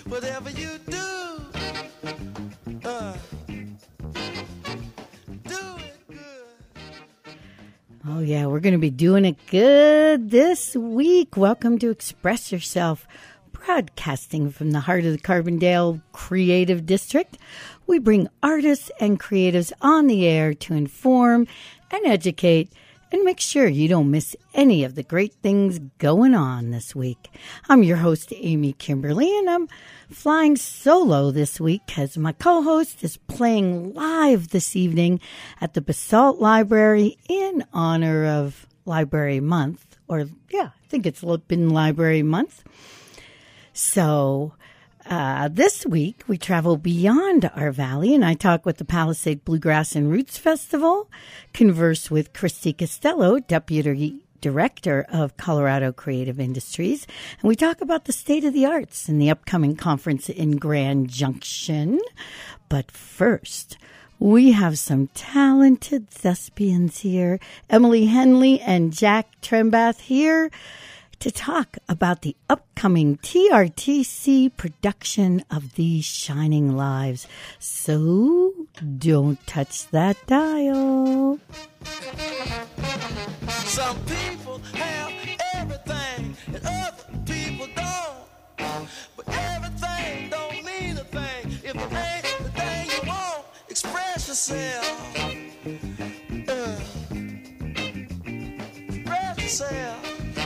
Whatever you do, do it good. Oh, yeah, we're going to be doing it good this week. Welcome to Express Yourself, broadcasting from the heart of the Carbondale Creative District. We bring artists and creatives on the air to inform and educate and make sure you don't miss any of the great things going on this week. I'm your host, Amy Kimberly, and I'm flying solo this week because my co-host is playing live this evening at the Basalt Library in honor of Library Month. I think it's been Library Month. So this week, we travel beyond our valley, and I talk with the Palisade Bluegrass and Roots Festival, converse with Christy Costello, Deputy Director of Colorado Creative Industries, and we talk about the state of the arts and the upcoming conference in Grand Junction. But first, we have some talented thespians here, Emily Henley and Jack Trembath here, to talk about the upcoming TRTC production of These Shining Lives. So don't touch that dial. Some people have everything and other people don't. But everything don't mean a thing if it ain't the thing you want. Express yourself. Express yourself.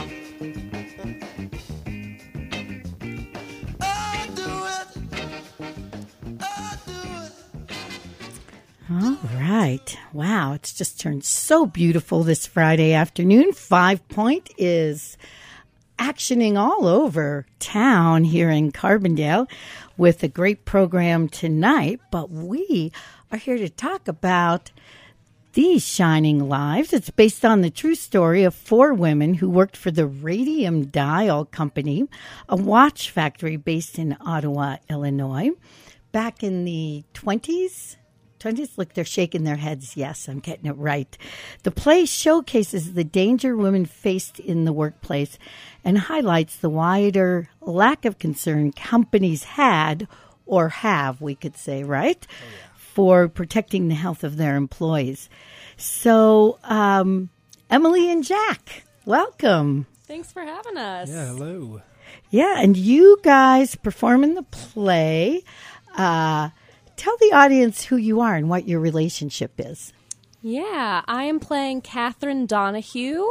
All right. Wow, it's just turned so beautiful this Friday afternoon. 5 Point is actioning all over town here in Carbondale with a great program tonight. But we are here to talk about These Shining Lives. It's based on the true story of 4 women who worked for the Radium Dial Company, a watch factory based in Ottawa, Illinois, back in the 20s. Look, they're shaking their heads. Yes, I'm getting it right. The play showcases the danger women faced in the workplace and highlights the wider lack of concern companies had, or have, we could say, right, for protecting the health of their employees. So, Emily and Jack, welcome. Thanks for having us. Yeah, hello. Yeah, and you guys perform in the play. Tell the audience who you are and what your relationship is. Yeah, I am playing Catherine Donahue.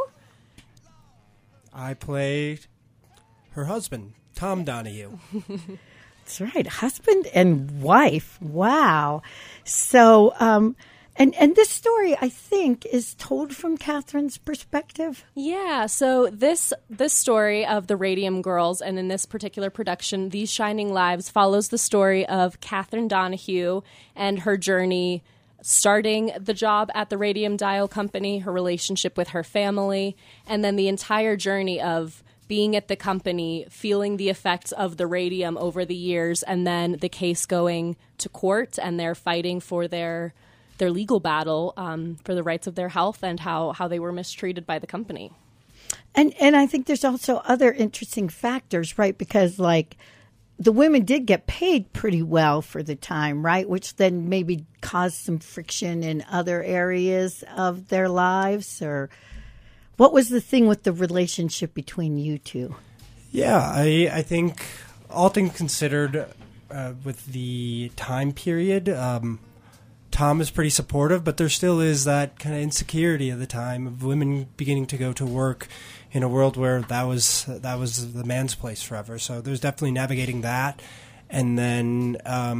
I play her husband, Tom Donahue. That's right, husband and wife. Wow. So, and this story, I think, is told from Catherine's perspective. Yeah, so this story of the Radium Girls, and in this particular production, These Shining Lives, follows the story of Catherine Donahue and her journey starting the job at the Radium Dial Company, her relationship with her family, and then the entire journey of being at the company, feeling the effects of the radium over the years, and then the case going to court, and they're fighting for their legal battle for the rights of their health and how they were mistreated by the company. And I think there's also other interesting factors, right? Because, like, the women did get paid pretty well for the time, right? Which then maybe caused some friction in other areas of their lives. Or what was the thing with the relationship between you two? Yeah, I think all things considered, with the time period, Tom is pretty supportive, but there still is that kind of insecurity of the time of women beginning to go to work in a world where that was the man's place forever. So there's definitely navigating that, and then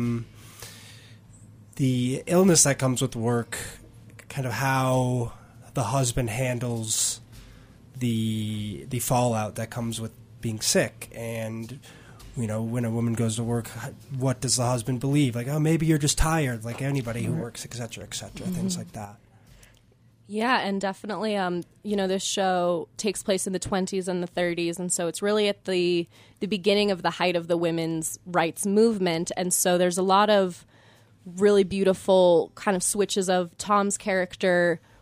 the illness that comes with work, kind of how the husband handles the fallout that comes with being sick. And you know, when a woman goes to work, what does the husband believe? Like, oh, maybe you're just tired, like anybody who works, et cetera, things like that. Yeah, and definitely, this show takes place in the 20s and the 30s, and so it's really at the beginning of the height of the women's rights movement, and so there's a lot of really beautiful kind of switches of Tom's character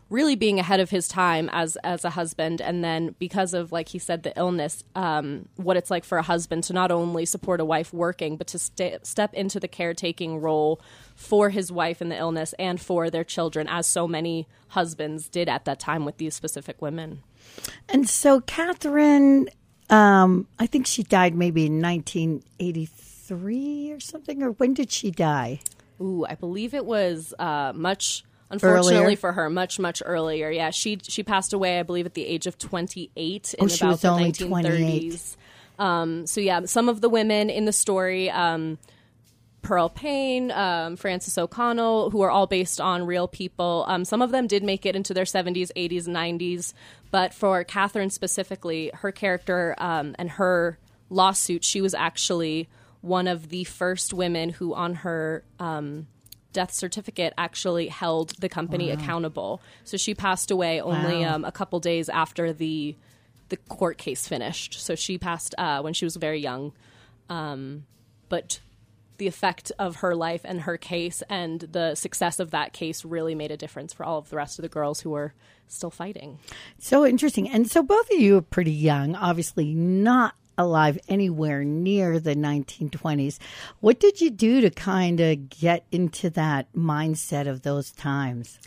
really being ahead of his time as a husband. And then because of, like he said, the illness, what it's like for a husband to not only support a wife working, but to step into the caretaking role for his wife in the illness and for their children, as so many husbands did at that time with these specific women. And so Catherine, I think she died maybe in 1983 or something, or when did she die? Ooh, I believe it was unfortunately earlier? for her, much earlier. Yeah, she passed away, I believe, at the age of 28 in she about was the only 1930s. So yeah, some of the women in the story, Pearl Payne, Frances O'Connell, who are all based on real people. Some of them did make it into their 70s, 80s, 90s. But for Catherine specifically, her character and her lawsuit, she was actually one of the first women who on her death certificate actually held the company accountable. So she passed away only a couple days after the court case finished. So she passed when she was very young. But the effect of her life and her case and the success of that case really made a difference for all of the rest of the girls who were still fighting. So interesting. And so both of you are pretty young, obviously not alive anywhere near the 1920s. What did you do to kind of get into that mindset of those times?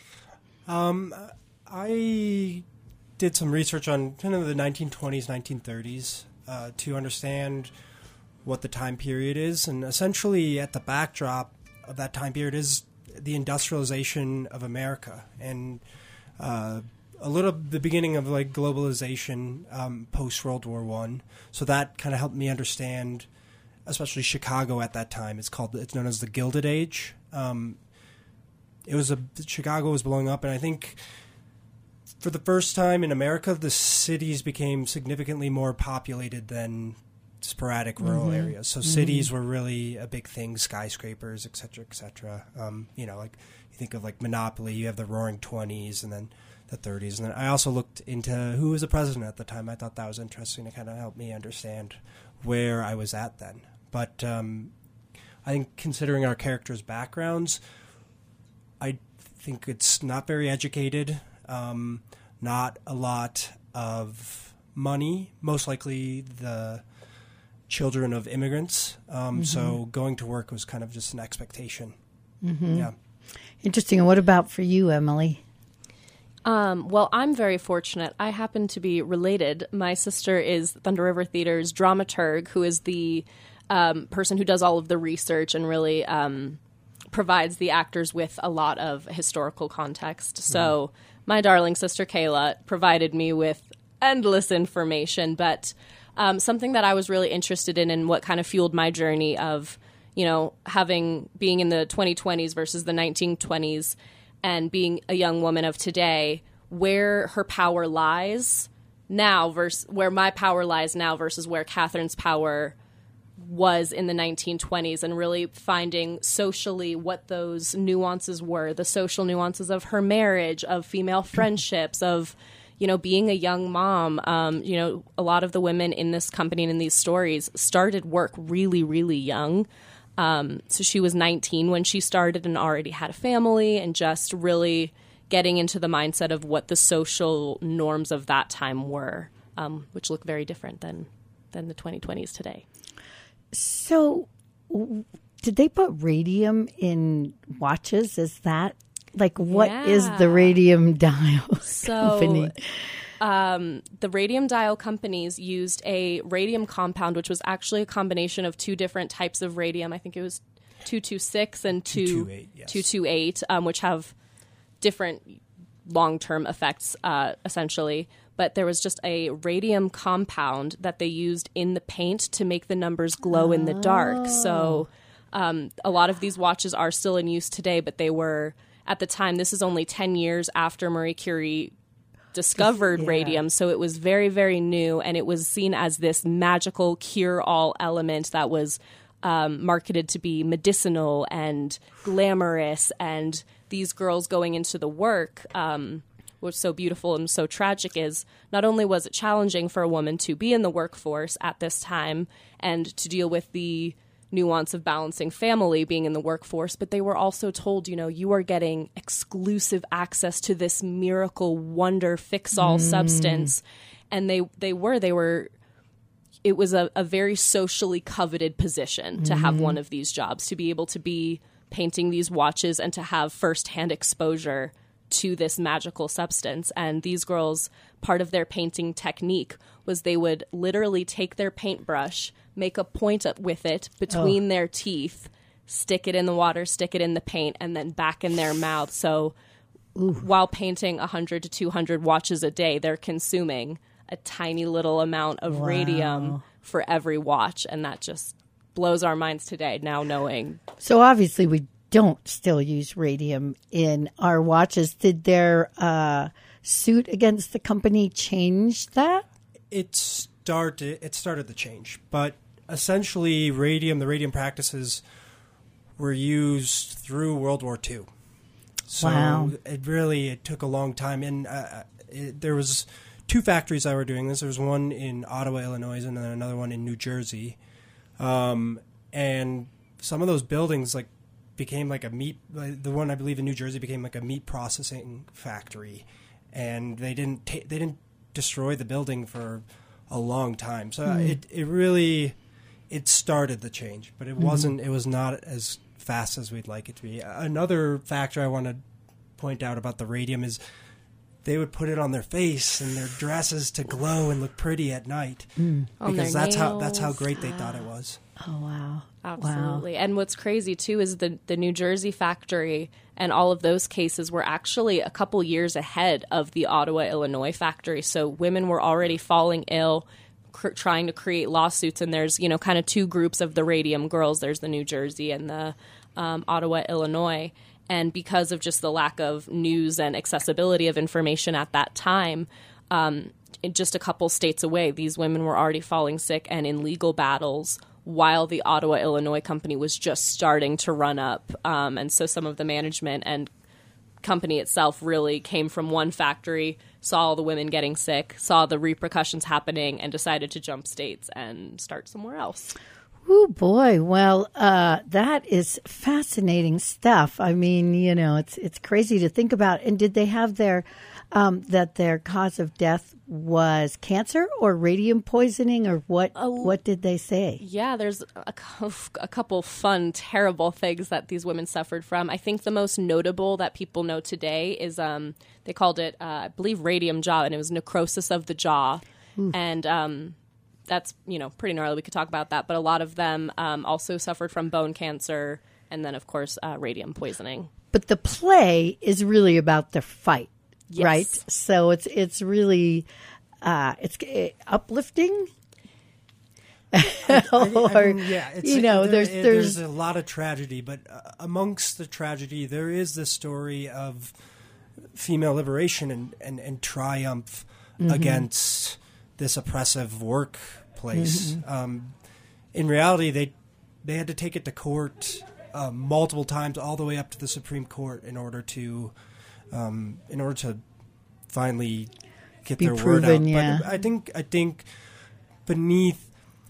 I did some research on kind of the 1920s, 1930s to understand what the time period is. And essentially at the backdrop of that time period is the industrialization of America and the beginning of like globalization post World War I. So that kind of helped me understand, especially Chicago at that time. It's known as the Gilded Age. Chicago was blowing up, and I think for the first time in America, the cities became significantly more populated than sporadic rural areas. So cities were really a big thing, skyscrapers, et cetera, et cetera. Like you think of like Monopoly, you have the Roaring '20s, and then the 30s. And then I also looked into who was the president at the time. I thought that was interesting to kind of help me understand where I was at then. But I think considering our characters' backgrounds, I think it's not very educated, not a lot of money, most likely the children of immigrants. So going to work was kind of just an expectation. Yeah. Interesting. And what about for you, Emily? Well, I'm very fortunate. I happen to be related. My sister is Thunder River Theater's dramaturg, who is the person who does all of the research and really provides the actors with a lot of historical context. So my darling sister Kayla provided me with endless information, but something that I was really interested in and what kind of fueled my journey of, being in the 2020s versus the 1920s and being a young woman of today, where her power lies now versus where my power lies now versus where Catherine's power was in the 1920s, and really finding socially what those nuances were, the social nuances of her marriage, of female friendships, of, being a young mom. A lot of the women in this company and in these stories started work really, really young. So she was 19 when she started and already had a family, and just really getting into the mindset of what the social norms of that time were, which look very different than the 2020s today. So did they put radium in watches? Is that what is the radium dial company? The radium dial companies used a radium compound, which was actually a combination of two different types of radium. I think it was 226 and 228, which have different long-term effects, essentially. But there was just a radium compound that they used in the paint to make the numbers glow in the dark. So a lot of these watches are still in use today, but they were, at the time, this is only 10 years after Marie Curie discovered radium, so it was very, very new, and it was seen as this magical cure-all element that was marketed to be medicinal and glamorous. And these girls going into the work, what's so beautiful and so tragic is not only was it challenging for a woman to be in the workforce at this time and to deal with the nuance of balancing family, being in the workforce, but they were also told, you are getting exclusive access to this miracle wonder fix-all substance. And it was a very socially coveted position to have one of these jobs, to be able to be painting these watches and to have firsthand exposure to this magical substance. And these girls, part of their painting technique was they would literally take their paintbrush, make a point with it between their teeth, stick it in the water, stick it in the paint, and then back in their mouth. So while painting 100 to 200 watches a day, they're consuming a tiny little amount of radium for every watch. And that just blows our minds today, now knowing. So obviously we don't still use radium in our watches. Did their suit against the company change that? It started to change, but essentially the radium practices were used through World War II. So it took a long time. And there was 2 factories that were doing this. There was one in Ottawa, Illinois, and then another one in New Jersey. And some of those buildings became like a meat. The one I believe in New Jersey became like a meat processing factory, and they didn't destroy the building for a long time. So it started the change, but it wasn't. It was not as fast as we'd like it to be. Another factor I want to point out about the radium is they would put it on their face and their dresses to glow and look pretty at night, because that's how great they thought it was. Oh, wow. Absolutely. Wow. And what's crazy, too, is the New Jersey factory and all of those cases were actually a couple years ahead of the Ottawa, Illinois factory. So women were already falling ill, trying to create lawsuits. And there's, kind of 2 groups of the radium girls. There's the New Jersey and the Ottawa, Illinois. And because of just the lack of news and accessibility of information at that time, just a couple states away, these women were already falling sick and in legal battles while the Ottawa, Illinois company was just starting to run up. And so some of the management and company itself really came from one factory, saw all the women getting sick, saw the repercussions happening, and decided to jump states and start somewhere else. Oh, boy. Well, that is fascinating stuff. I mean, it's crazy to think about. And did they have their cause of death was cancer or radium poisoning, or what did they say? Yeah, there's a couple fun, terrible things that these women suffered from. I think the most notable that people know today is they called it, I believe, radium jaw, and it was necrosis of the jaw. And that's, pretty gnarly. We could talk about that. But a lot of them also suffered from bone cancer and then, of course, radium poisoning. But the play is really about the fight. Yes. Right, so it's really it's uplifting. There's a lot of tragedy, but amongst the tragedy, there is the story of female liberation and triumph against this oppressive workplace. In reality, they had to take it to court multiple times, all the way up to the Supreme Court, in order to finally get their word out. Yeah. But I think beneath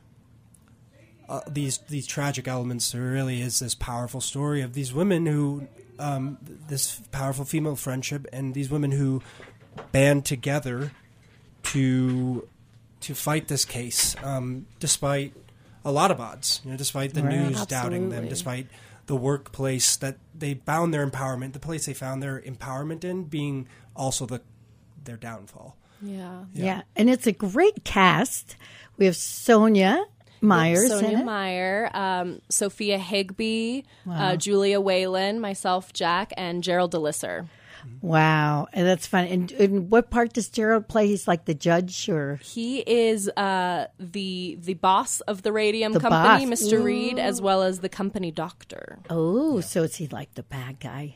these tragic elements, there really is this powerful story of these women who, this powerful female friendship, and these women who band together to fight this case, despite a lot of odds. Despite the news doubting them, despite the workplace that they found their empowerment, the place they found their empowerment in being also their downfall. Yeah. And it's a great cast. We have Sonia Myers Sophia Higbee, Julia Whalen, myself, Jack, and Gerald DeLisser. Wow, and that's fun. And what part does Gerald play? He's like the judge, or he is the boss of the radium company, boss. Mr. Reed, as well as the company doctor. So is he like the bad guy?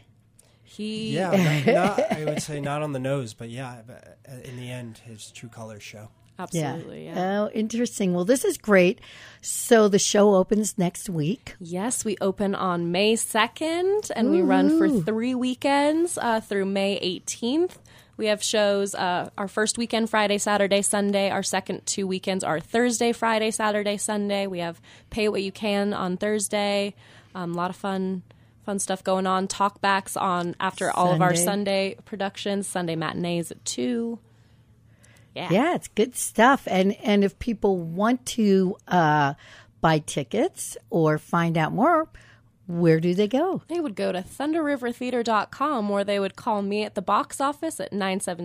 I would say not on the nose, but in the end, his true colors show. Absolutely. Oh, interesting. Well, this is great. So the show opens next week. Yes, we open on May 2nd, and we run for 3 weekends through May 18th. We have shows. Our first weekend, Friday, Saturday, Sunday. Our second 2 weekends are Thursday, Friday, Saturday, Sunday. We have Pay What You Can on Thursday. A lot of fun stuff going on. Talkbacks on after all of our Sunday productions. Sunday matinees at 2. Yeah, it's good stuff. And if people want to buy tickets or find out more, where do they go? They would go to thunderrivertheater.com, or they would call me at the box office at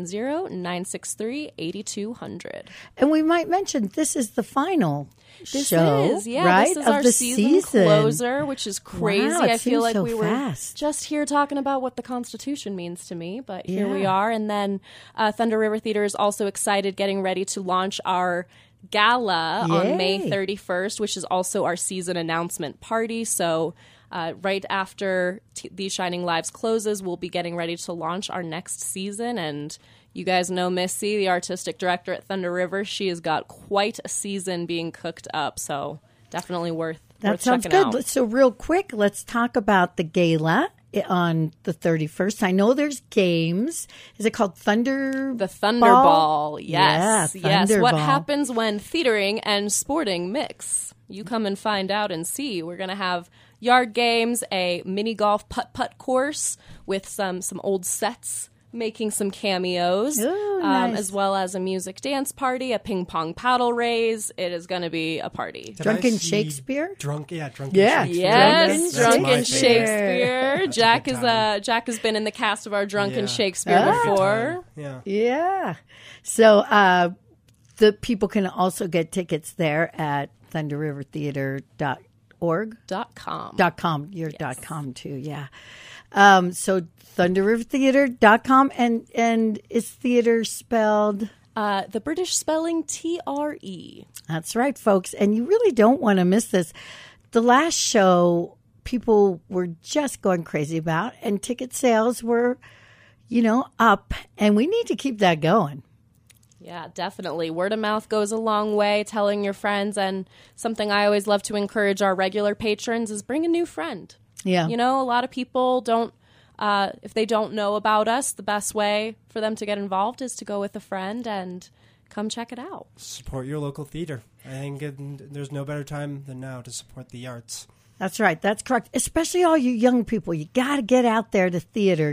970-963-8200. And we might mention this is the final show, right? This is of our the season closer, which is crazy. Wow, it I feel seems like so we were fast. just here talking about what the Constitution means to me, but here we are. And then Thunder River Theater is also excited, getting ready to launch our gala on May 31st, which is also our season announcement party. So right after These Shining Lives closes, we'll be getting ready to launch our next season. And you guys know Missy, the artistic director at Thunder River. She has got quite a season being cooked up. So definitely worth sounds checking good. out. So real quick, let's talk about the gala on the 31st. I know there's games. Is it called Thunder? The Thunderball. Yes. Yeah, yes. What Thunderball. happens when theatering and sporting mix? You come and find out and see. We're going to have yard games, a mini golf putt-putt course with some old sets making some cameos, Ooh, nice. as well as a music dance party, a ping pong paddle raise. It is going to be a party. Drunken Shakespeare? Drunken Yeah. Shakespeare. Yes, That's Drunken my favorite. Shakespeare. Jack good is time. Jack has been in the cast of our Drunken Yeah. Shakespeare Ah. before. Yeah. Yeah. So the people can also get tickets there at thunderrivertheater.org. .com. .com. Your .com too, yeah. So thunderrivertheater.com and is theater spelled? The British spelling TRE. That's right, folks. And you really don't want to miss this. The last show people were just going crazy about, and ticket sales were, up. And we need to keep that going. Yeah, definitely. Word of mouth goes a long way, telling your friends. And something I always love to encourage our regular patrons is bring a new friend. Yeah. A lot of people don't, if they don't know about us, the best way for them to get involved is to go with a friend and come check it out. Support your local theater. I think there's no better time than now to support the arts. That's right. That's correct. Especially all you young people. You got to get out there to theater.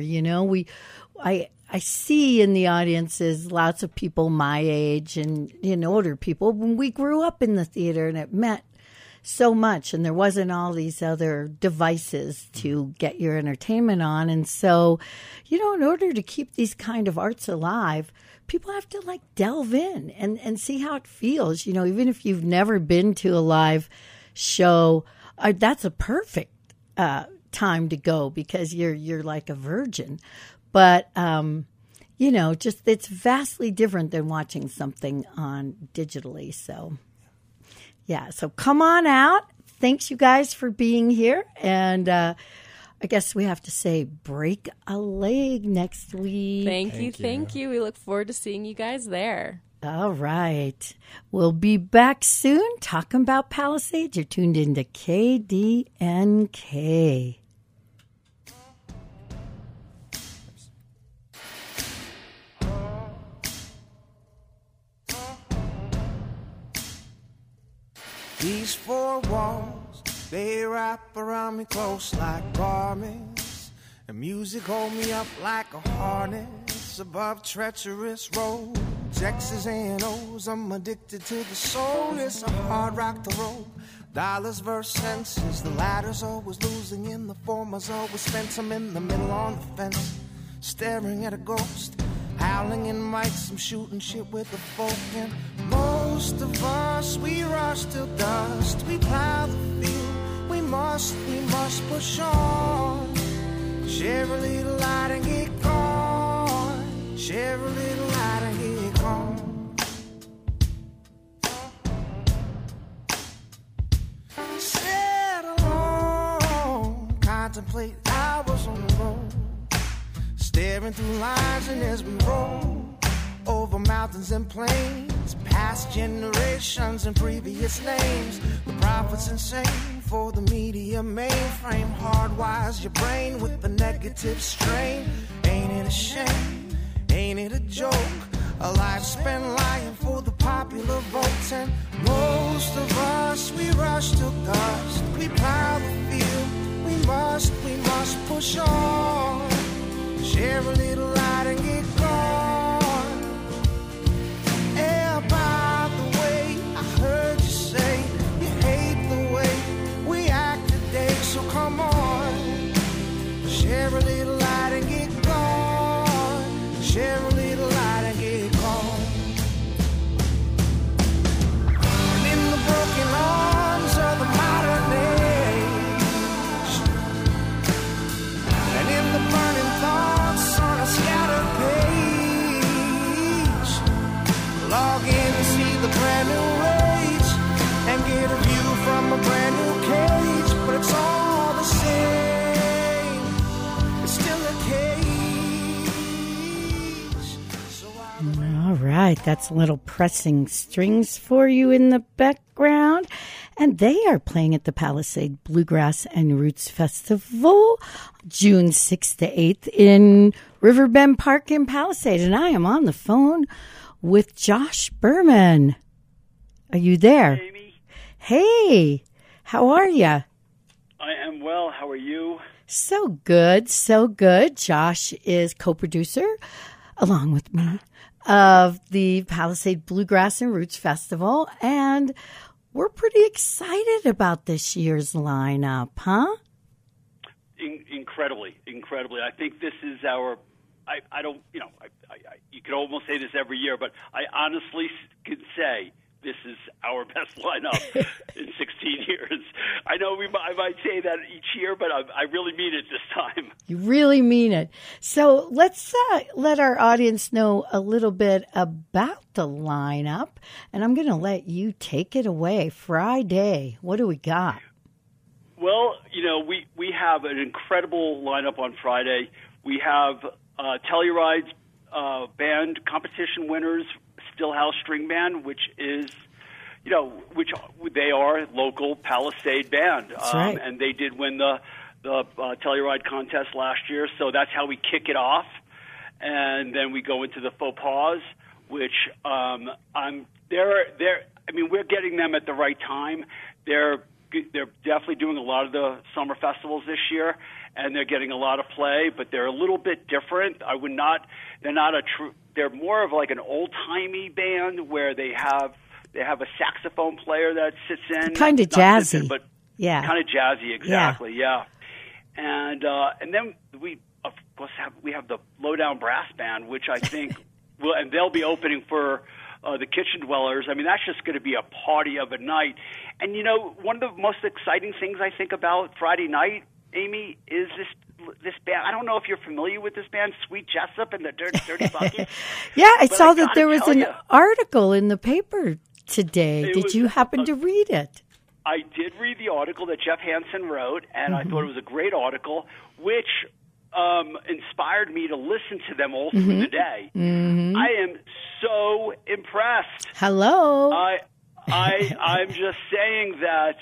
I see in the audiences lots of people my age and older people. When we grew up in the theater, and it meant so much, and there wasn't all these other devices to get your entertainment on. And so, in order to keep these kind of arts alive, people have to delve in and see how it feels. Even if you've never been to a live show, that's a perfect time to go because you're like a virgin. But, just it's vastly different than watching something on digitally. So, yeah. So come on out. Thanks, you guys, for being here. And I guess we have to say break a leg next week. Thank you. We look forward to seeing you guys there. All right. We'll be back soon talking about Palisades. You're tuned into KDNK. These four walls, they wrap around me close like garments. And music hold me up like a harness above treacherous roads. X's and O's, I'm addicted to the soul. It's a hard rock to roll. Dollars versus senses, the latter's always losing and the former's always spent. I'm in the middle on the fence, staring at a ghost. Howling in mics, I'm shooting shit with the folk. And most of us, we rush till dust. We plow the field, we must push on. Share a little light and get gone. Share a little light and get gone. Sit alone, contemplate hours on the road. Staring through lines and as we roll over mountains and plains, past generations and previous names. The prophet's insane for the media mainframe. Hardwires your brain with the negative strain. Ain't it a shame? Ain't it a joke? A life spent lying for the popular votes, and most of us, we rush to dust. We plow the field, we must push on. Share a little light and get gone. Yeah, by the way, I heard you say you hate the way we act today, so come on. Share a little light and get gone. Share a little light and get gone. And in the broken arms of the modern age, and in the burning thoughts on a scattered page, log in to see the brand new rage and get a view from a brand new cage. But it's all the same, it's still a cage. So All right, that's a little pressing strings for you in the background. And they are playing at the Palisade Bluegrass and Roots Festival June 6th to 8th in Riverbend Park in Palisade. And I am on the phone with Josh Berman. Are you there? Amy, Hey, how are you? I am well. How are you? So good, so good. Josh is co-producer, along with me, of the Palisade Bluegrass and Roots Festival, and we're pretty excited about this year's lineup, huh? Incredibly. I think this is our. I don't. You know, you could almost say this every year, but I honestly could say this is our best lineup in 16 years. I know I might say that each year, but I really mean it this time. You really mean it. So let's let our audience know a little bit about the lineup, and I'm going to let you take it away. Friday, what do we got? Well, you know, we have an incredible lineup on Friday. We have Telluride's band competition winners, Stillhouse String Band, which is, you know, which they are a local Palisade band. That's right. And they did win the Telluride contest last year, so that's how we kick it off. And then we go into the Faux Pas, which I mean, we're getting them at the right time. They're definitely doing a lot of the summer festivals this year, and they're getting a lot of play, but they're a little bit different. They're more of like an old-timey band where they have a saxophone player that sits in. Kind of jazzy. But yeah. Kind of jazzy, exactly, yeah. And then we, of course, have the Lowdown Brass Band, which I think and they'll be opening for the Kitchen Dwellers. I mean, that's just going to be a party of a night. And, you know, one of the most exciting things I think about Friday night, Amy, is this band. I don't know if you're familiar with this band, Sweet Jessup and the Dirty Bucket. Yeah, I saw that there was an article in the paper today. Did you happen to read it? I did read the article that Jeff Hansen wrote, and I thought it was a great article, which inspired me to listen to them all through the day. I am so impressed. Hello. I'm just saying that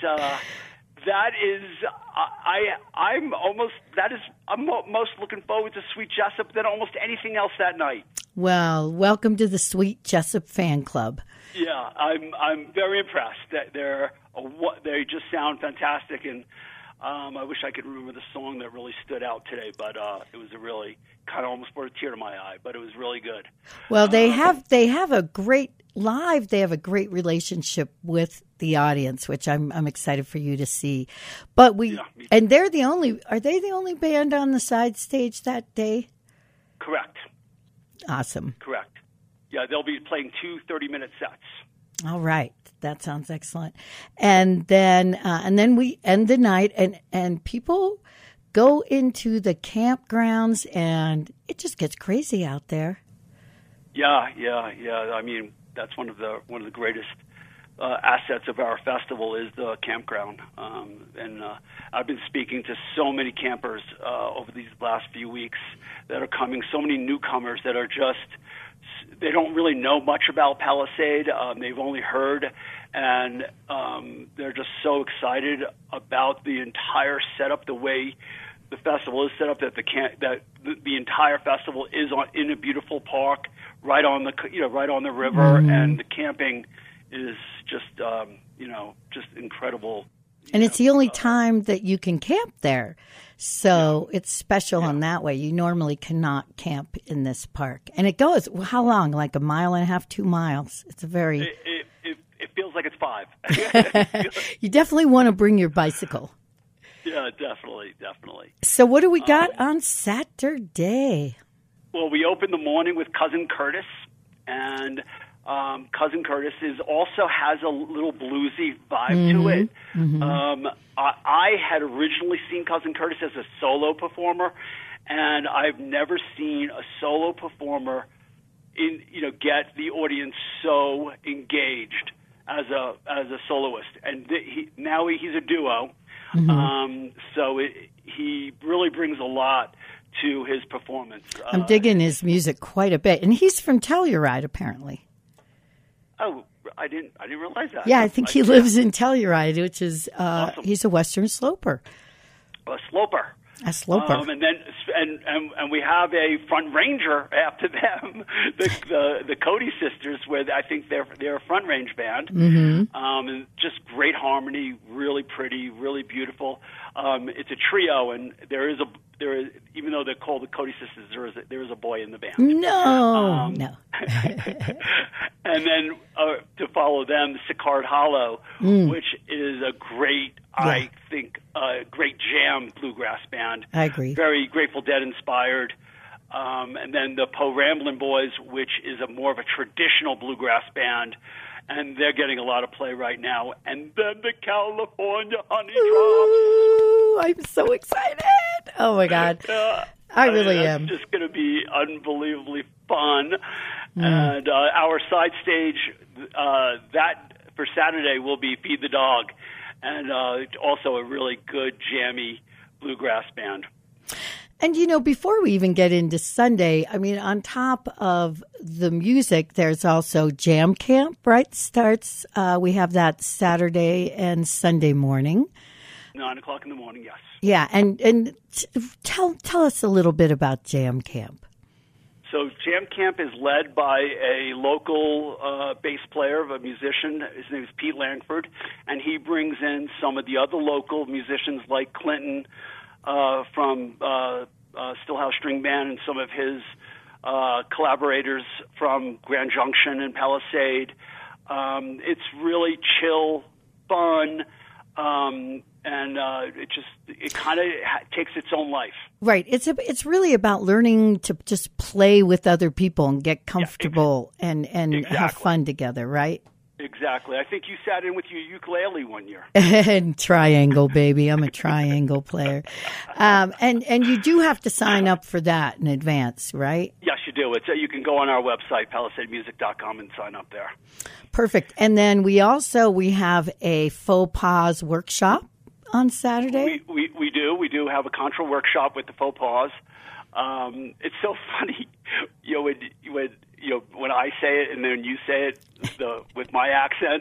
I'm most looking forward to Sweet Jessup than almost anything else that night. Well, welcome to the Sweet Jessup fan club. Yeah, I'm very impressed. That they just sound fantastic, and I wish I could remember the song that really stood out today, but it was a really kind of almost brought a tear to my eye, but it was really good. Well, they have a great live. They have a great relationship with the audience, which I'm excited for you to see. But and are they the only band on the side stage that day? Correct. Awesome. Correct. Yeah, they'll be playing 2 30-minute sets. All right. That sounds excellent. And then we end the night and people go into the campgrounds and it just gets crazy out there. Yeah. I mean, that's one of the greatest assets of our festival is the campground. And I've been speaking to so many campers over these last few weeks that are coming, so many newcomers that are they don't really know much about Palisade. They've only heard, and they're just so excited about the entire setup, the way the festival is set up that the entire festival is in a beautiful park right on the river, and the camping is just just incredible. And it's the only time that you can camp there. So it's special in that way. You normally cannot camp in this park. And it goes, how long? Like 1.5 miles, 2 miles. It's a very... It feels like it's 5. You definitely want to bring your bicycle. Yeah, definitely. So what do we got on Saturday? Well, we open the morning with Cousin Curtis, and Cousin Curtis also has a little bluesy vibe to it. I had originally seen Cousin Curtis as a solo performer, and I've never seen a solo performer get the audience so engaged as a soloist. And now he's a duo, so he really brings a lot to his performance. I'm digging his music quite a bit, and he's from Telluride, apparently. Oh, I didn't realize that. Yeah, I think he lives in Telluride, which is awesome. He's a Western Sloper. A Sloper. A Sloper. And then and we have a front ranger after them, the Cody sisters, where I think they're a front range band. And just great harmony, really pretty, really beautiful. It's a trio, and there is even though they're called the Cody sisters, there is a boy in the band. No. And then to follow them, Sicard Hollow, which is a great, I think, great jam bluegrass band. I agree. Very Grateful Dead inspired. And then the Poe Ramblin' Boys, which is more of a traditional bluegrass band, and they're getting a lot of play right now. And then the California Honey Drops. I'm so excited. Oh, my God. I really am. It's just going to be unbelievably fun. And our side stage that for Saturday will be Feed the Dog, and also a really good jammy bluegrass band. And, before we even get into Sunday, I mean, on top of the music, there's also Jam Camp, right? Starts, we have that Saturday and Sunday morning. 9:00 in the morning, yes. Yeah, and tell us a little bit about Jam Camp. So Jam Camp is led by a local bass player, a musician. His name is Pete Langford, and he brings in some of the other local musicians like Clinton from Stillhouse String Band, and some of his collaborators from Grand Junction and Palisade. It's really chill, fun, and it kind of takes its own life. Right. It's really about learning to just play with other people and get comfortable and have fun together, right? Exactly. I think you sat in with your ukulele one year. And triangle, baby. I'm a triangle player. And you do have to sign up for that in advance, right? Yes, you do. You can go on our website, palisademusic.com, and sign up there. Perfect. And then we have a faux pas workshop on Saturday. We do. We do have a contra workshop with the faux pas. It's so funny, when I say it and then you say it with my accent.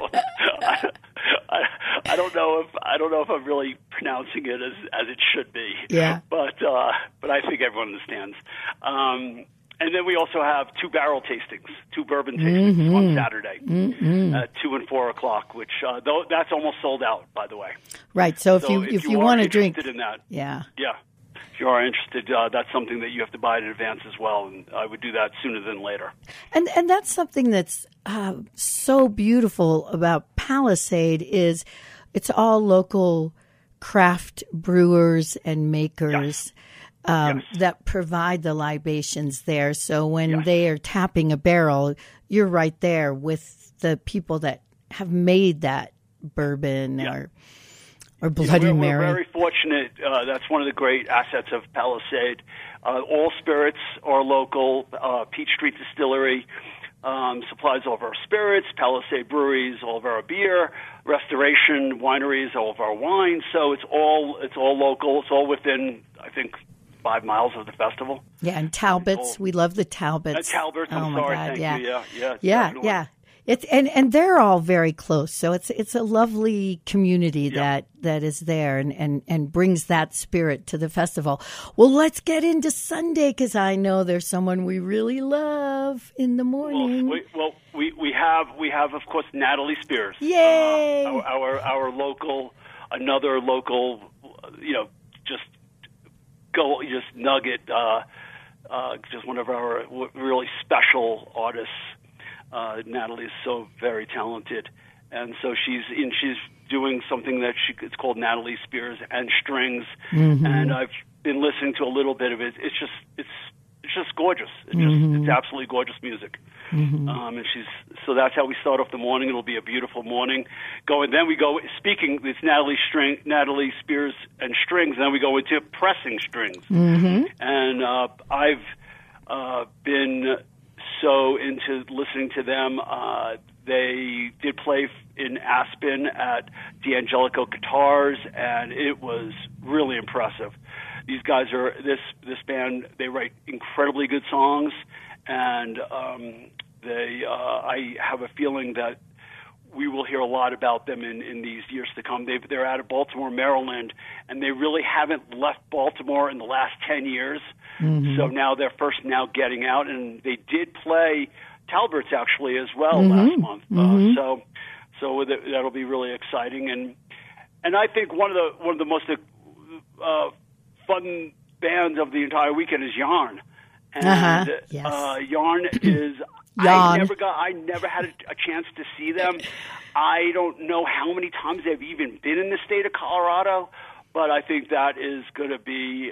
I don't know if I'm really pronouncing it as it should be. Yeah. But I think everyone understands. And then we also have 2 barrel tastings, 2 bourbon tastings on Saturday at 2 and 4 o'clock, which that's almost sold out, by the way. Right. So if you want to drink, in that, yeah. If you are interested, that's something that you have to buy in advance as well, and I would do that sooner than later. And that's something that's so beautiful about Palisade is it's all local craft brewers and makers that provide the libations there. So when they are tapping a barrel, you're right there with the people that have made that bourbon or Bloody Mary. We're very fortunate. That's one of the great assets of Palisade. All spirits are local. Peach Street Distillery supplies all of our spirits. Palisade Breweries, all of our beer. Restoration Wineries, all of our wine. So it's all local. It's all within, I think, 5 miles of the festival. Yeah, and Talbots. We love the Talbots. Talbots. I'm my sorry. God, Thank yeah. you. Yeah. Yeah. It's and they're all very close, so it's a lovely community that is there and brings that spirit to the festival. Well, let's get into Sunday, because I know there's someone we really love in the morning. We have of course Natalie Spears. Yay! Our local, another local, just nugget, just one of our really special artists. Natalie is so very talented, and so she's doing something that it's called Natalie Spears and Strings, and I've been listening to a little bit of it. It's just gorgeous. It's absolutely gorgeous music. And so that's how we start off the morning. It'll be a beautiful morning. Then we go speaking. It's Natalie Spears and Strings, and then we go into Pressing Strings. And I've been so into listening to them. They did play in Aspen at D'Angelico Guitars, and it was really impressive. These guys are this band. They write incredibly good songs, and I have a feeling that we will hear a lot about them in these years to come. They're out of Baltimore, Maryland, and they really haven't left Baltimore in the last 10 years. So now they're now getting out, and they did play Talbert's actually as well last month. So that'll be really exciting, and I think one of the most fun bands of the entire weekend is Yarn, and Yarn is. I never had a chance to see them. I don't know how many times they've even been in the state of Colorado, but I think that is going to be.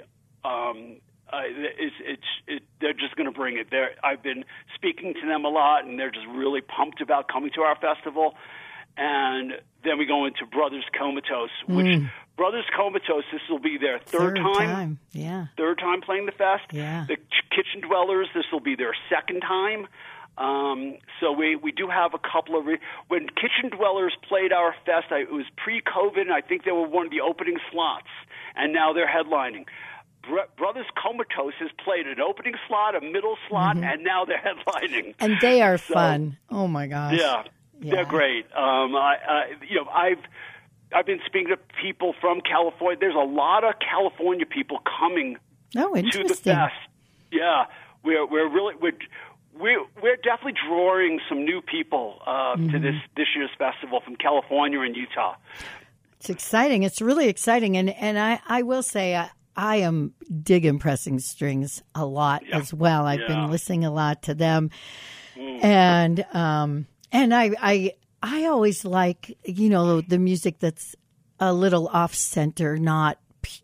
They're just going to bring it. I've been speaking to them a lot, and they're just really pumped about coming to our festival. And then we go into Brothers Comatose, which Brothers Comatose, this will be their third time. Yeah. Third time playing the fest. Yeah. The Kitchen Dwellers, this will be their second time. So we do have a couple of when Kitchen Dwellers played our fest, it was pre-COVID, and I think they were one of the opening slots, and now they're headlining. Brothers Comatose has played an opening slot, a middle slot, and now they're headlining. And they are fun. Oh my gosh! Yeah, they're great. I've been speaking to people from California. There's a lot of California people coming to the fest. Yeah, we're definitely drawing some new people to this year's festival from California and Utah. It's exciting. It's really exciting, and I will say I am digging Pressing Strings a lot as well. I've been listening a lot to them, and I always like the music that's a little off center, not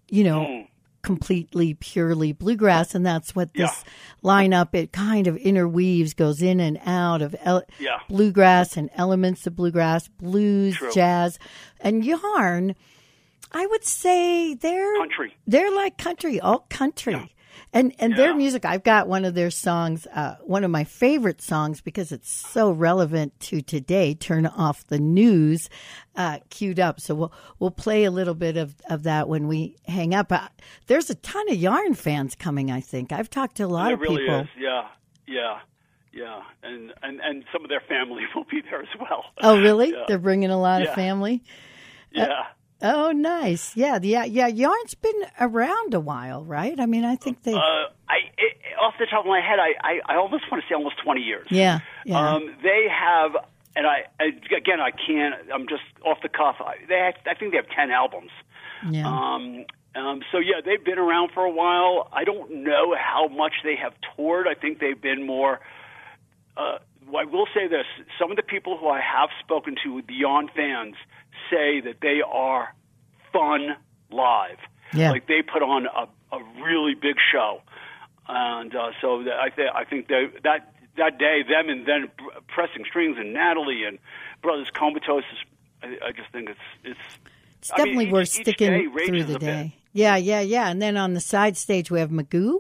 completely purely bluegrass, and that's what this lineup, it kind of interweaves, goes in and out of bluegrass and elements of bluegrass, blues, jazz, and Yarn. I would say they're country. They're like country, all country. Yeah. And their music, I've got one of their songs, one of my favorite songs because it's so relevant to today, Turn Off the News, queued up. So we'll play a little bit of that when we hang up. There's a ton of Yarn fans coming, I think. I've talked to a lot of people. It really is, yeah. And some of their family will be there as well. Oh, really? Yeah. They're bringing a lot of family? Yeah. Oh, nice. Yeah. Yarn's been around a while, right? I mean, I think they... off the top of my head, I almost want to say almost 20 years. Yeah. They have, and I can't, I'm just off the cuff. I think they have 10 albums. Yeah. So, they've been around for a while. I don't know how much they have toured. I think they've been more... I will say this. Some of the people who I have spoken to, the Yarn fans, say that they are fun live. Yeah. Like they put on a really big show. And so I think that day, them and then Pressing Strings and Natalie and Brothers Comatose, I just think it's definitely worth sticking through the day. Yeah. And then on the side stage, we have Magoo.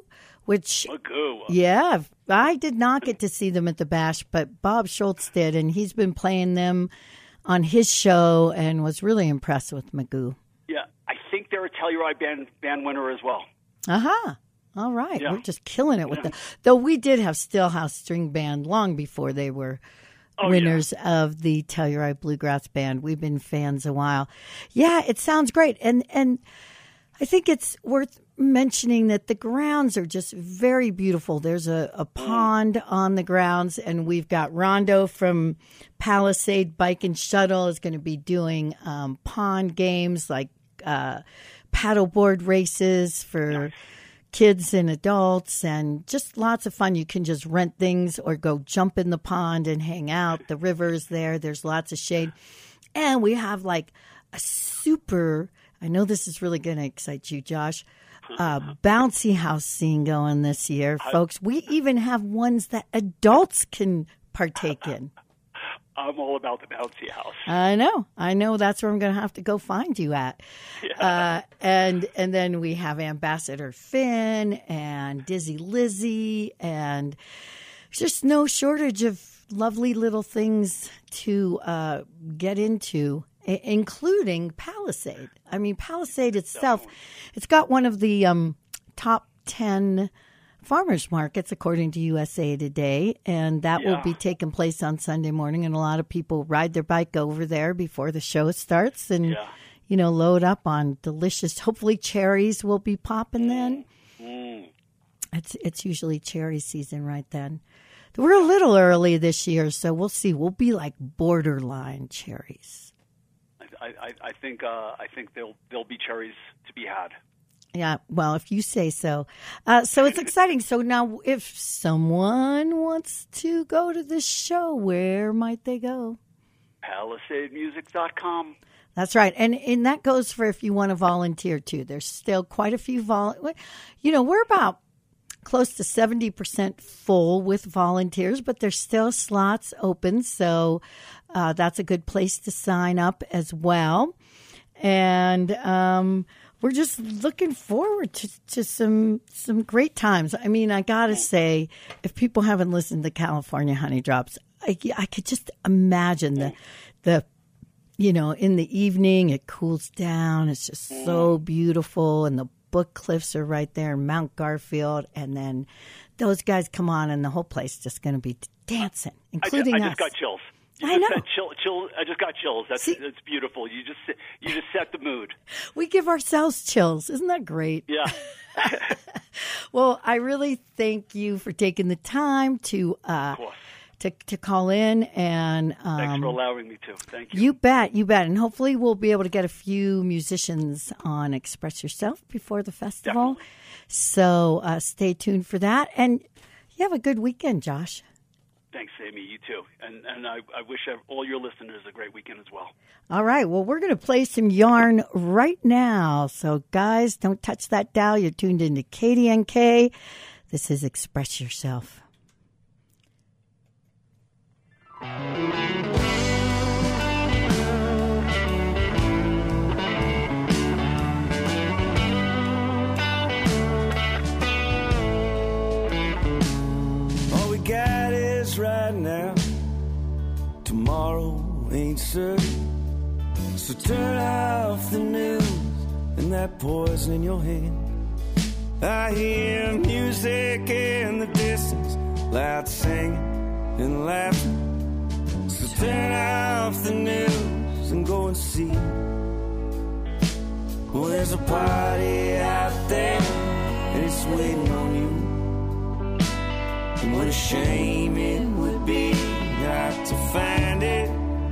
Yeah, I did not get to see them at the Bash, but Bob Schultz did, and he's been playing them on his show and was really impressed with Magoo. Yeah, I think they're a Telluride band winner as well. All right. Yeah. We're just killing it with them. Though we did have Stillhouse String Band long before they were winners of the Telluride Bluegrass Band. We've been fans a while. Yeah, it sounds great. And I think it's worth mentioning that the grounds are just very beautiful. There's a pond on the grounds, and we've got Rondo from Palisade Bike and Shuttle is going to be doing pond games like paddleboard races for kids and adults, and just lots of fun. You can just rent things or go jump in the pond and hang out. The river's there. There's lots of shade. And we have like a super, I know this is really going to excite you, Josh, bouncy house scene going this year, folks. We even have ones that adults can partake in. I'm all about the bouncy house. I know. That's where I'm going to have to go find you at. Yeah. And then we have Ambassador Finn and Dizzy Lizzy, and just no shortage of lovely little things to get into, including Palisade. I mean, Palisade itself, it's got one of the top 10 farmers markets, according to USA Today, and that will be taking place on Sunday morning, and a lot of people ride their bike over there before the show starts and, load up on delicious, hopefully cherries will be popping then. It's usually cherry season right then. We're a little early this year, so we'll see. We'll be like borderline cherries. I think there'll be cherries to be had. Yeah, well, if you say so. So it's exciting. So now if someone wants to go to this show, where might they go? PalisadeMusic.com. That's right. And that goes for if you want to volunteer, too. There's still quite a few we're about close to 70% full with volunteers, but there's still slots open. So that's a good place to sign up as well. And we're just looking forward to some great times. I mean, I got to say, if people haven't listened to California Honey Drops, I could just imagine the in the evening, it cools down. It's just so beautiful. And the Book Cliffs are right there, Mount Garfield. And then those guys come on and the whole place is just going to be dancing, including us. I just got chills. I know. I just got chills. That's beautiful. You just set the mood. We give ourselves chills. Isn't that great? Yeah. Well, I really thank you for taking the time to call in, and thanks for allowing me to. Thank you. You bet. And hopefully we'll be able to get a few musicians on Express Yourself before the festival. Definitely. So stay tuned for that. And you have a good weekend, Josh. Thanks, Amy. You too. And I wish all your listeners a great weekend as well. All right. Well, we're going to play some yarn right now. So, guys, don't touch that dial. You're tuned into KDNK. This is Express Yourself. All we got is right now. Tomorrow ain't certain. So turn off the news and that poison in your hand. I hear music in the distance, loud singing and laughing. So turn off the news and go and see. Well, there's a party out there and it's waiting on you. And what a shame it would be not to find it.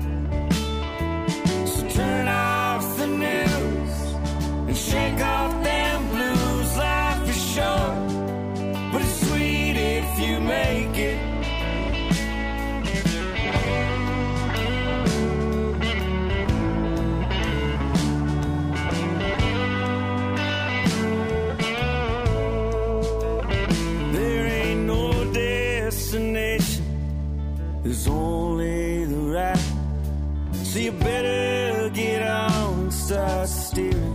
So turn off the news and shake off them blues. Life is short, but it's sweet if you make it. There's only the right. So you better get on and start steering.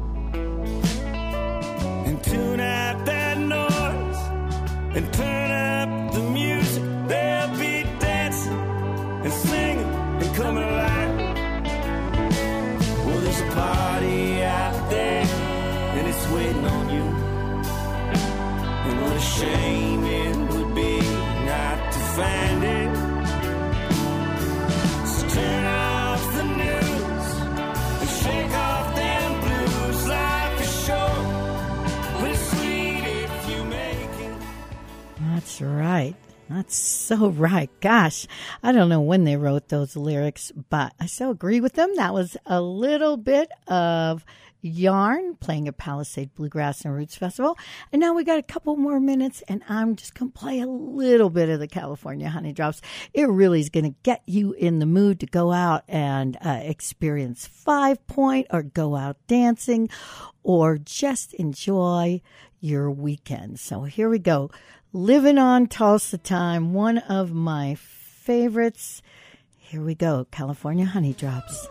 And tune out that noise and turn up the music. They'll be dancing and singing and coming alive. Well, there's a party out there and it's waiting on you. And what a shame it would be not to find it. That's so right. Gosh, I don't know when they wrote those lyrics, but I so agree with them. That was a little bit of Yarn playing at Palisade Bluegrass and Roots Festival. And now we got a couple more minutes, and I'm just going to play a little bit of the California Honey Drops. It really is going to get you in the mood to go out and experience 5 Point or go out dancing or just enjoy your weekend. So here we go. Living on Tulsa Time, one of my favorites. Here we go, California Honey Drops.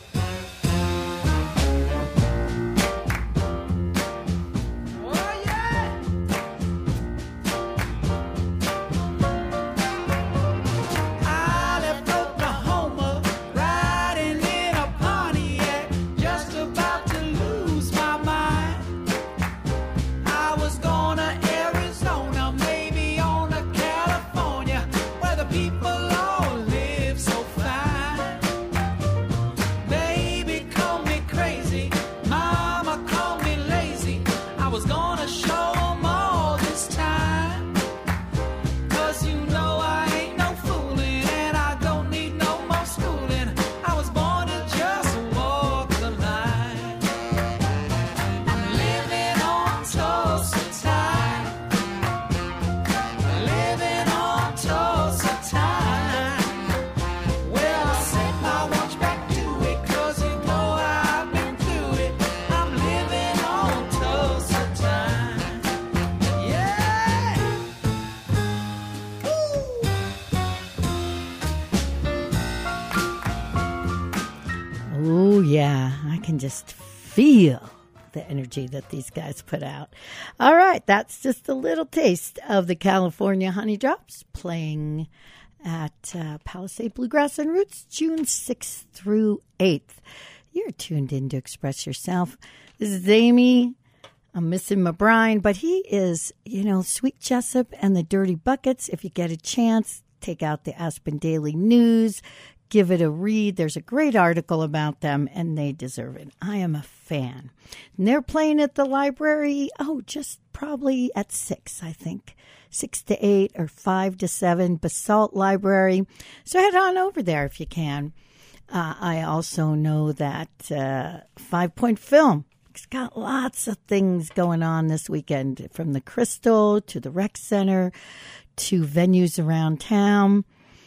Just feel the energy that these guys put out. All right, that's just a little taste of the California Honey Drops playing at Palisade Bluegrass and Roots, June 6th through 8th. You're tuned in to Express Yourself. This is Amy. I'm missing my Brian, but he is, Sweet Jessup and the Dirty Buckets. If you get a chance, take out the Aspen Daily News. Give it a read. There's a great article about them, and they deserve it. I am a fan. And they're playing at the library, just probably at 6, I think. 6 to 8 or 5 to 7, Basalt Library. So head on over there if you can. I also know that 5 Point Film has got lots of things going on this weekend, from the Crystal to the Rec Center to venues around town.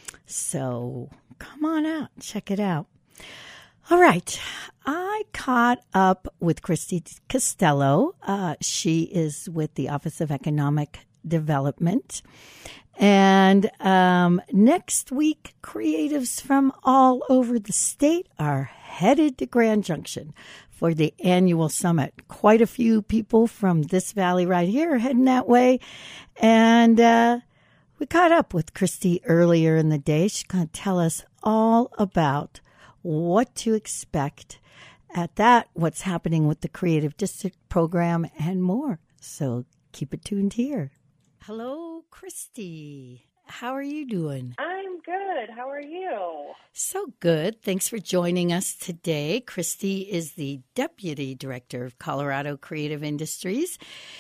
So come on out, check it out. All right, I caught up with Christy Costello. She is with the Office of Economic Development. And next week, creatives from all over the state are headed to Grand Junction for the annual summit. Quite a few people from this valley right here are heading that way. And we caught up with Christy earlier in the day. She's going to tell us all about what to expect at that, what's happening with the Creative District program, and more. So keep it tuned here. Hello, Christy. How are you doing? I'm good. How are you? So good. Thanks for joining us today. Christy is the Deputy Director of Colorado Creative Industries.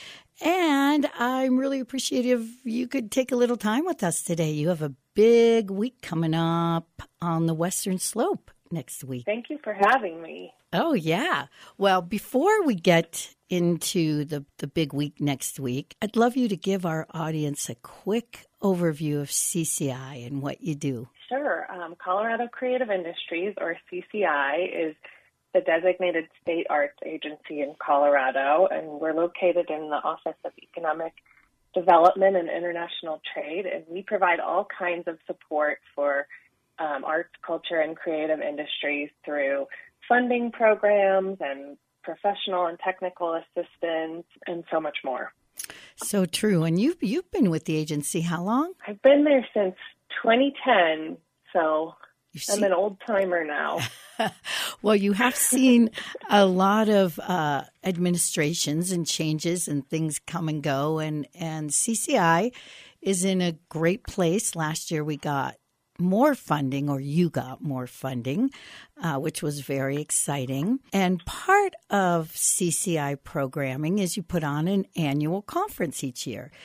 And I'm really appreciative you could take a little time with us today. You have a big week coming up on the Western Slope next week. Thank you for having me. Oh, yeah. Well, before we get into the big week next week, I'd love you to give our audience a quick overview of CCI and what you do. Sure. Colorado Creative Industries, or CCI, is the designated state arts agency in Colorado, and we're located in the Office of Economic Development and International Trade, and we provide all kinds of support for arts, culture, and creative industries through funding programs and professional and technical assistance and so much more. So true. And you've been with the agency how long? I've been there since 2010, so I'm an old timer now. Well, you have seen a lot of administrations and changes and things come and go, and CCI is in a great place. Last year we got more funding, or you got more funding, which was very exciting. And part of CCI programming is you put on an annual conference each year.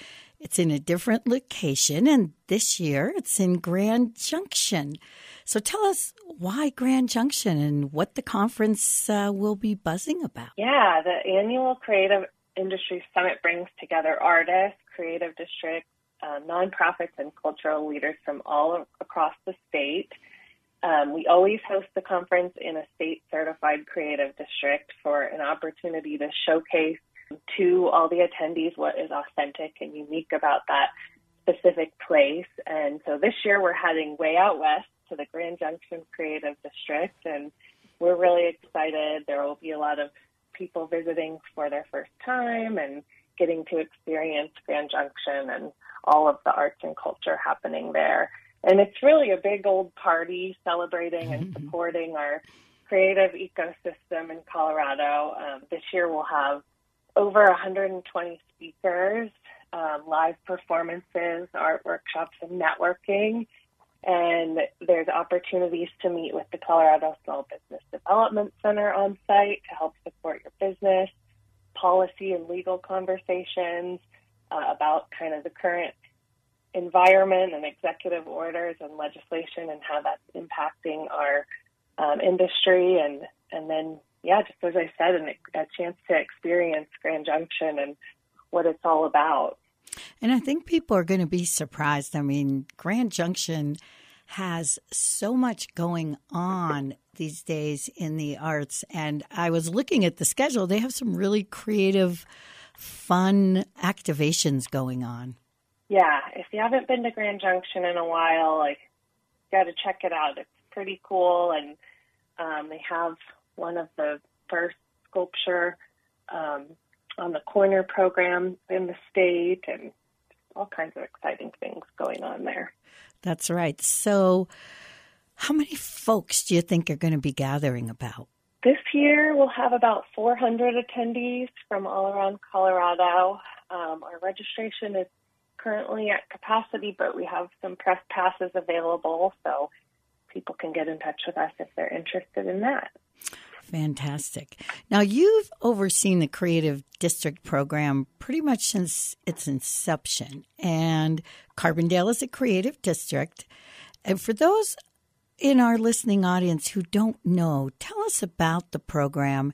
It's in a different location, and this year it's in Grand Junction. So tell us why Grand Junction and what the conference will be buzzing about. Yeah, the annual Creative Industry Summit brings together artists, creative districts, nonprofits, and cultural leaders from all across the state. We always host the conference in a state-certified creative district for an opportunity to showcase to all the attendees what is authentic and unique about that specific place. And so this year we're heading way out west to the Grand Junction Creative District, and we're really excited. There will be a lot of people visiting for their first time and getting to experience Grand Junction and all of the arts and culture happening there. And it's really a big old party celebrating and supporting our creative ecosystem in Colorado. This year we'll have over 120 speakers, live performances, art workshops, and networking. And there's opportunities to meet with the Colorado Small Business Development Center on site to help support your business, policy and legal conversations about kind of the current environment and executive orders and legislation and how that's impacting our industry. And then, yeah, just as I said, a chance to experience Grand Junction and what it's all about. And I think people are going to be surprised. I mean, Grand Junction has so much going on these days in the arts. And I was looking at the schedule. They have some really creative, fun activations going on. Yeah, if you haven't been to Grand Junction in a while, you got to check it out. It's pretty cool. And they have one of the first sculpture on the corner program in the state, and all kinds of exciting things going on there. That's right. So how many folks do you think are going to be gathering about? This year we'll have about 400 attendees from all around Colorado. Our registration is currently at capacity, but we have some press passes available, so people can get in touch with us if they're interested in that. Fantastic. Now, you've overseen the Creative District program pretty much since its inception, and Carbondale is a creative district. And for those in our listening audience who don't know, tell us about the program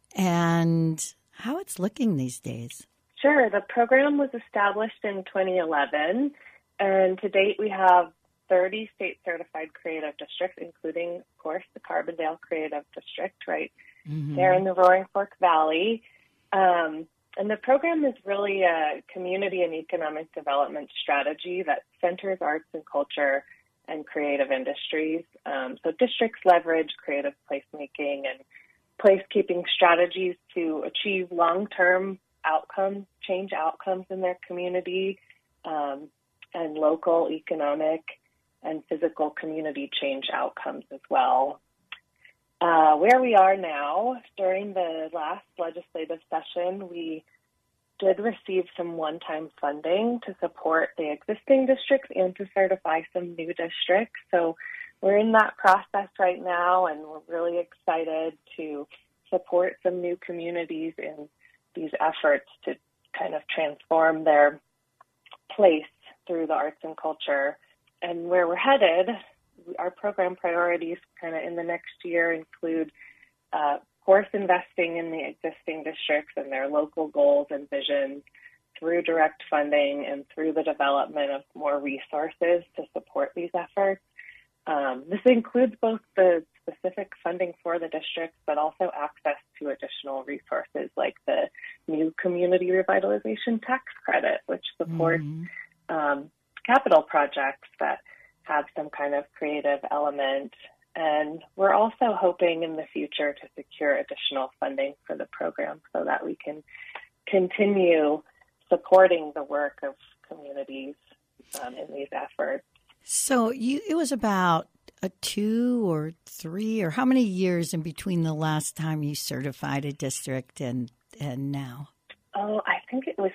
and how it's looking these days. Sure. The program was established in 2011, and to date we have 30 state-certified creative districts, including, of course, the Carbondale Creative District, right there in the Roaring Fork Valley. And the program is really a community and economic development strategy that centers arts and culture and creative industries. So districts leverage creative placemaking and placekeeping strategies to achieve long-term outcomes, change outcomes in their community, and local economic and physical community change outcomes as well. Where we are now, during the last legislative session, we did receive some one-time funding to support the existing districts and to certify some new districts. So we're in that process right now, and we're really excited to support some new communities in these efforts to kind of transform their place through the arts and culture. And where we're headed, our program priorities kind of in the next year include, of course, investing in the existing districts and their local goals and visions through direct funding and through the development of more resources to support these efforts. This includes both the specific funding for the districts, but also access to additional resources like the new Community Revitalization Tax Credit, which supports capital projects that have some kind of creative element. And we're also hoping in the future to secure additional funding for the program so that we can continue supporting the work of communities in these efforts. So it was about a 2 or 3 or how many years in between the last time you certified a district and now? Oh, I think it was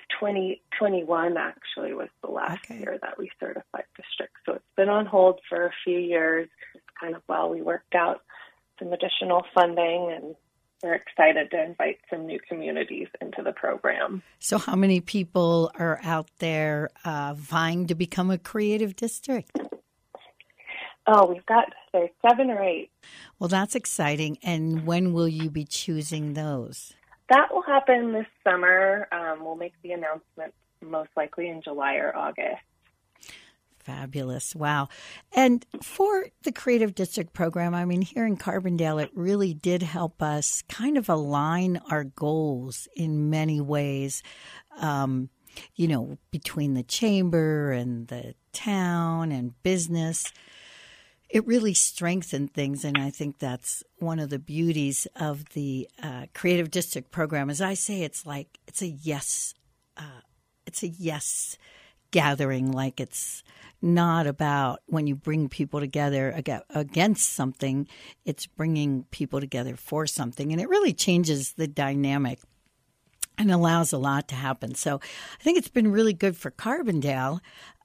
2021 actually was the last year that we certified districts. So it's been on hold for a few years, kind of while we worked out some additional funding we're excited to invite some new communities into the program. So how many people are out there vying to become a creative district? Oh, there's 7 or 8. Well, that's exciting. And when will you be choosing those? That will happen this summer. We'll make the announcement most likely in July or August. Fabulous. Wow. And for the Creative District program, I mean, here in Carbondale, it really did help us kind of align our goals in many ways, between the chamber and the town and business. It really strengthened things, and I think that's one of the beauties of the Creative District program. As I say, it's a yes gathering. Like, it's not about when you bring people together against something, it's bringing people together for something, and it really changes the dynamic and allows a lot to happen. So I think it's been really good for Carbondale.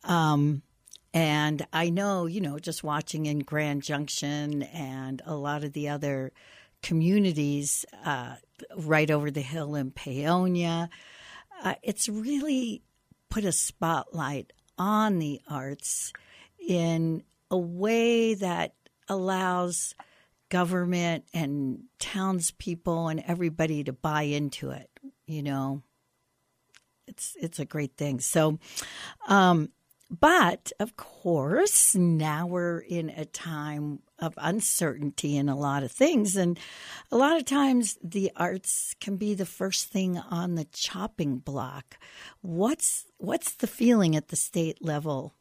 And I know, just watching in Grand Junction and a lot of the other communities right over the hill in Paonia, it's really put a spotlight on the arts in a way that allows government and townspeople and everybody to buy into it. It's a great thing. So, but, of course, now we're in a time of uncertainty in a lot of things. And a lot of times the arts can be the first thing on the chopping block. What's the feeling at the state level?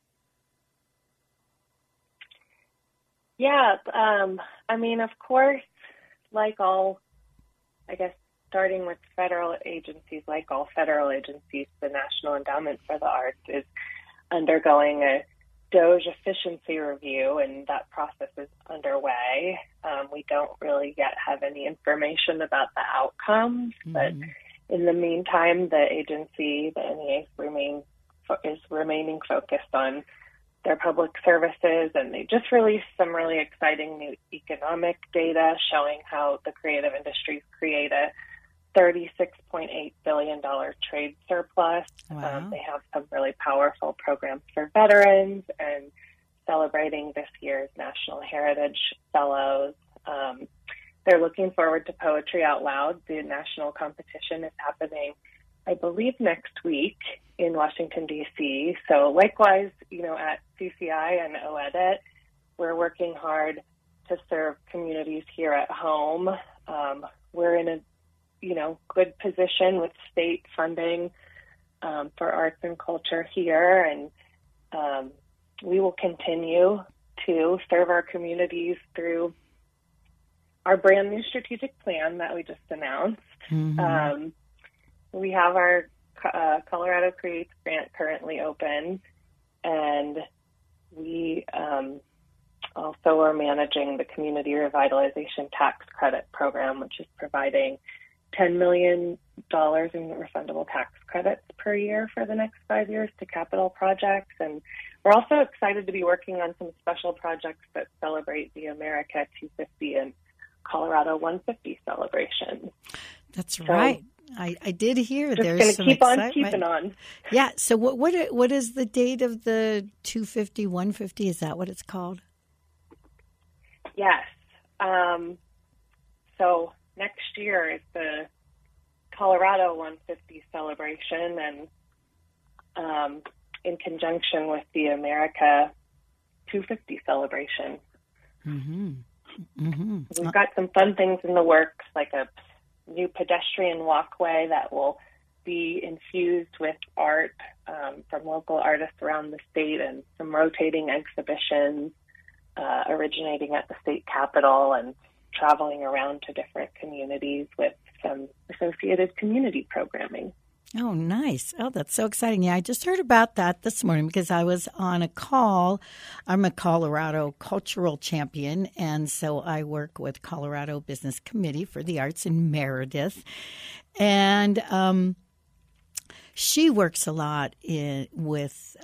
Yeah, of course, like all, starting with federal agencies, like all federal agencies, the National Endowment for the Arts is undergoing a DOGE efficiency review, and that process is underway. We don't really yet have any information about the outcomes, but in the meantime, the agency, the NEA, is remaining focused on their public services, and they just released some really exciting new economic data showing how the creative industries create a $36.8 billion trade surplus. Wow. They have some really powerful programs for veterans and celebrating this year's National Heritage Fellows. They're looking forward to Poetry Out Loud. The national competition is happening, I believe, next week in Washington, D.C. So likewise, at CCI and OEDIT, we're working hard to serve communities here at home. We're in a good position with state funding for arts and culture here, and we will continue to serve our communities through our brand new strategic plan that we just announced. We have our Colorado Creates grant currently open, and we also are managing the Community Revitalization Tax Credit Program, which is providing $10 million in refundable tax credits per year for the next 5 years to capital projects. And we're also excited to be working on some special projects that celebrate the America 250 and Colorado 150 celebration. That's right. I did hear just there's some keep excitement. on keeping on. Yeah. So what is the date of the 250, 150? Is that what it's called? Yes. So next year is the Colorado 150 celebration, and in conjunction with the America 250 celebration. We've got some fun things in the works, like a new pedestrian walkway that will be infused with art from local artists around the state, and some rotating exhibitions originating at the state capitol and traveling around to different communities with some associated community programming. Oh, nice. Oh, that's so exciting. Yeah, I just heard about that this morning because I was on a call. I'm a Colorado cultural champion, and so I work with Colorado Business Committee for the Arts in Meredith. And she works a lot with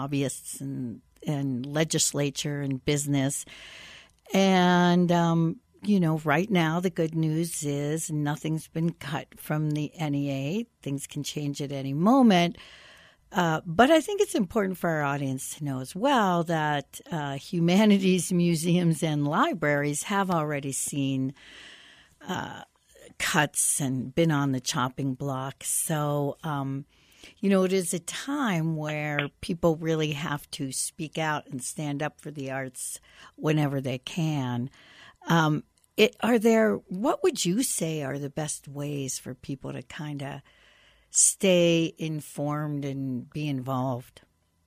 lobbyists and legislature and business. And right now the good news is nothing's been cut from the NEA. Things can change at any moment. But I think it's important for our audience to know as well that humanities museums and libraries have already seen cuts and been on the chopping block. So, it is a time where people really have to speak out and stand up for the arts whenever they can. What would you say are the best ways for people to kind of stay informed and be involved?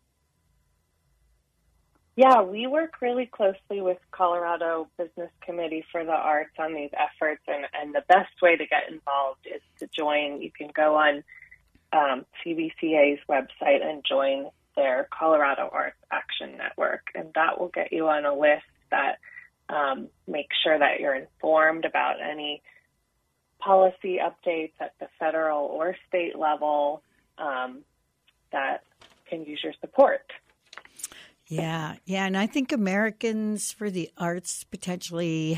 Yeah, we work really closely with Colorado Business Committee for the Arts on these efforts, and the best way to get involved is to join. You can go on CBCA's website and join their Colorado Arts Action Network, and that will get you on a list that makes sure that you're informed about any policy updates at the federal or state level that can use your support. Yeah, and I think Americans for the Arts potentially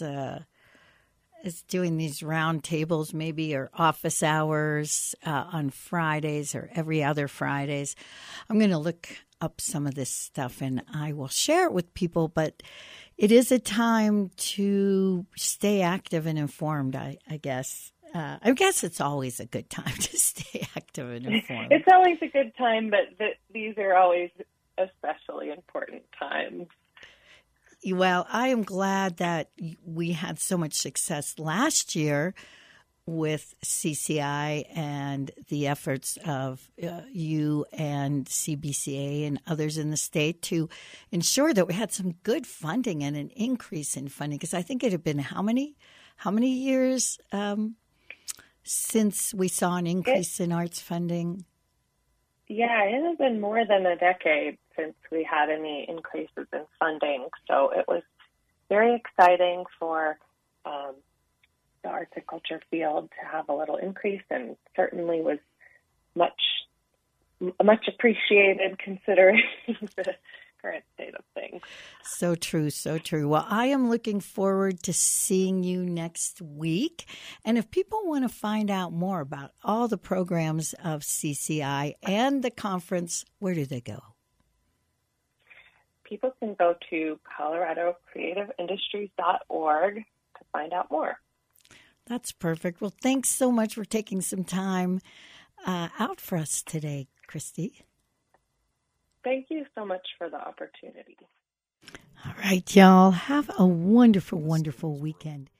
is doing these round tables maybe, or office hours on Fridays or every other Fridays. I'm going to look up some of this stuff and I will share it with people, but it is a time to stay active and informed, I guess. I guess it's always a good time to stay active and informed. It's always a good time, but these are always especially important times. Well, I am glad that we had so much success last year with CCI and the efforts of you and CBCA and others in the state to ensure that we had some good funding and an increase in funding. Because I think it had been how many years since we saw an increase in arts funding? Yeah, it has been more than a decade since we had any increases in funding. So it was very exciting for the arts and culture field to have a little increase, and certainly was much appreciated considering the current state of things. So true, so true. Well, I am looking forward to seeing you next week. And if people want to find out more about all the programs of CCI and the conference, where do they go? People can go to coloradocreativeindustries.org to find out more. That's perfect. Well, thanks so much for taking some time out for us today, Christy. Thank you so much for the opportunity. All right, y'all. Have a wonderful, wonderful weekend.